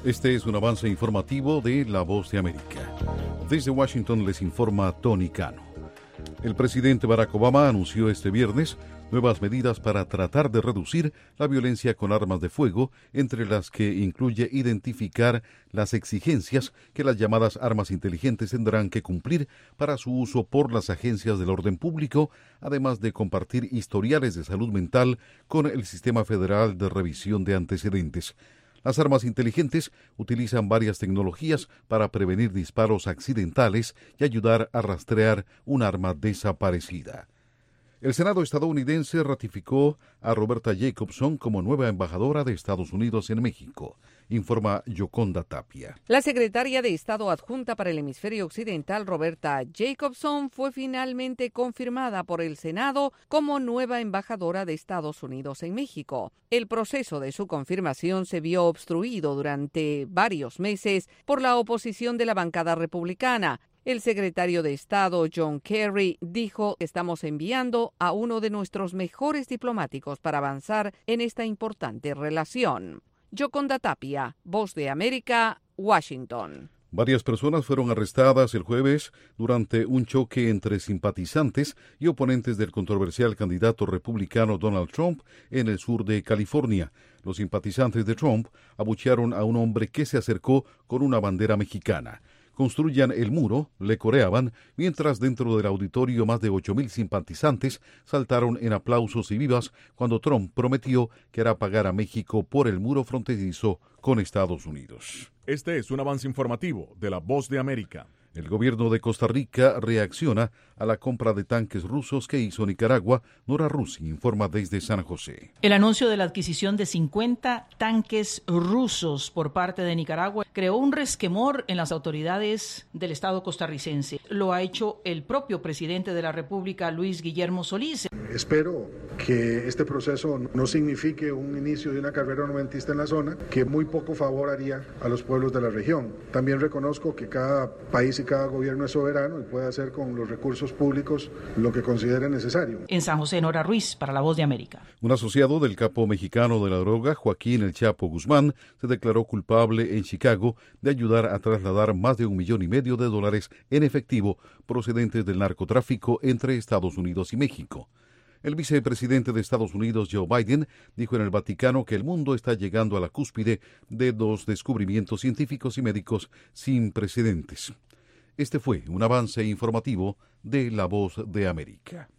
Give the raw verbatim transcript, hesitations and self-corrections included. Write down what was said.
Este es un avance informativo de La Voz de América. Desde Washington les informa Tony Cano. El presidente Barack Obama anunció este viernes nuevas medidas para tratar de reducir la violencia con armas de fuego, entre las que incluye identificar las exigencias que las llamadas armas inteligentes tendrán que cumplir para su uso por las agencias del orden público, además de compartir historiales de salud mental con el Sistema Federal de Revisión de Antecedentes. Las armas inteligentes utilizan varias tecnologías para prevenir disparos accidentales y ayudar a rastrear un arma desaparecida. El Senado estadounidense ratificó a Roberta Jacobson como nueva embajadora de Estados Unidos en México, informa Yoconda Tapia. La secretaria de Estado adjunta para el hemisferio occidental, Roberta Jacobson, fue finalmente confirmada por el Senado como nueva embajadora de Estados Unidos en México. El proceso de su confirmación se vio obstruido durante varios meses por la oposición de la bancada republicana. El secretario de Estado, John Kerry, dijo: estamos enviando a uno de nuestros mejores diplomáticos para avanzar en esta importante relación. Yoconda Tapia, Voz de América, Washington. Varias personas fueron arrestadas el jueves durante un choque entre simpatizantes y oponentes del controversial candidato republicano Donald Trump en el sur de California. Los simpatizantes de Trump abuchearon a un hombre que se acercó con una bandera mexicana. Construyan el muro, le coreaban, mientras dentro del auditorio más de ocho mil simpatizantes saltaron en aplausos y vivas cuando Trump prometió que hará pagar a México por el muro fronterizo con Estados Unidos. Este es un avance informativo de La Voz de América. El gobierno de Costa Rica reacciona a la compra de tanques rusos que hizo Nicaragua. Nora Russi informa desde San José. El anuncio de la adquisición de cincuenta tanques rusos por parte de Nicaragua creó un resquemor en las autoridades del Estado costarricense. Lo ha hecho el propio presidente de la República, Luis Guillermo Solís. Espero que este proceso no signifique un inicio de una carrera armamentista en la zona, que muy poco favor haría a los pueblos de la región. También reconozco que cada país y cada gobierno es soberano y puede hacer con los recursos públicos lo que considere necesario. En San José, Nora Ruiz, para La Voz de América. Un asociado del capo mexicano de la droga, Joaquín El Chapo Guzmán, se declaró culpable en Chicago de ayudar a trasladar más de un millón y medio de dólares en efectivo procedentes del narcotráfico entre Estados Unidos y México. El vicepresidente de Estados Unidos, Joe Biden, dijo en el Vaticano que el mundo está llegando a la cúspide de dos descubrimientos científicos y médicos sin precedentes. Este fue un avance informativo de La Voz de América.